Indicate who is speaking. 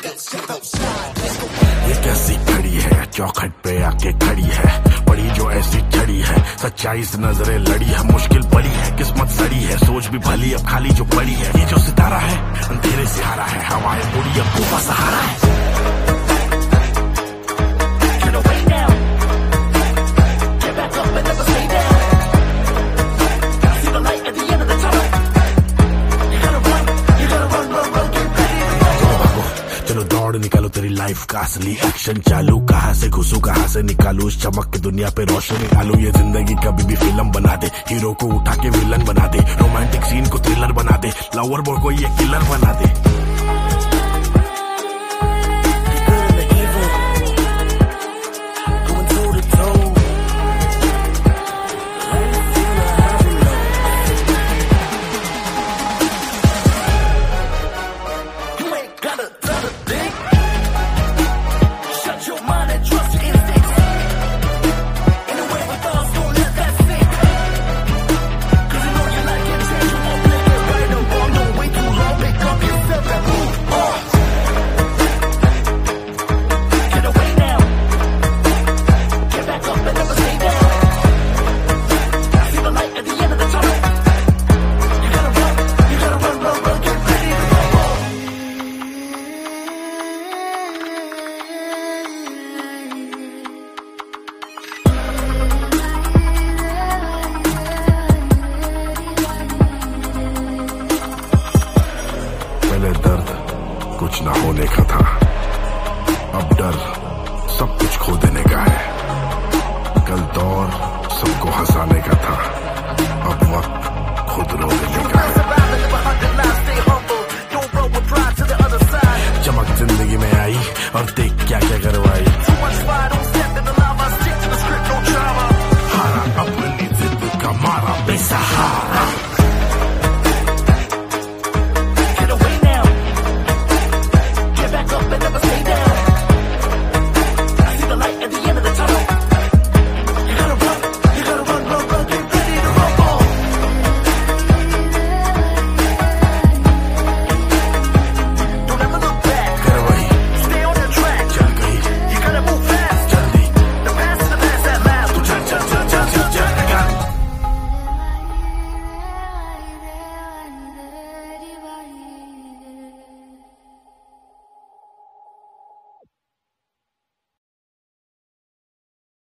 Speaker 1: ये कैसी खड़ी है चौखट पे आके खड़ी है, पड़ी जो ऐसी चढ़ी है, सच्चाई से नजरें लड़ी है, मुश्किल पड़ी है किस्मत सड़ी है, सोच भी भली अब खाली जो पड़ी है, ये जो सितारा है अंधेरे से हारा है, हवाएं मुड़ी अब तूफा सहारा है। चलो दौड़ निकालो तेरी लाइफ का असली एक्शन चालू, कहां से घुसू कहां से निकालू, इस चमक के दुनिया पे रोशनी डालू, ये जिंदगी कभी भी फिल्म बना दे, हीरो को उठा के विलन बना दे, रोमांटिक सीन को थ्रिलर बना दे, लवर बॉय को ये किलर बना दे। पहले दर्द कुछ ना होने का था, अब डर सब कुछ खो देने का है, कल दौर सबको हंसाने का था, अब वक्त खुद रो देने का है। चमक जिंदगी में आई और देख क्या क्या करवाई,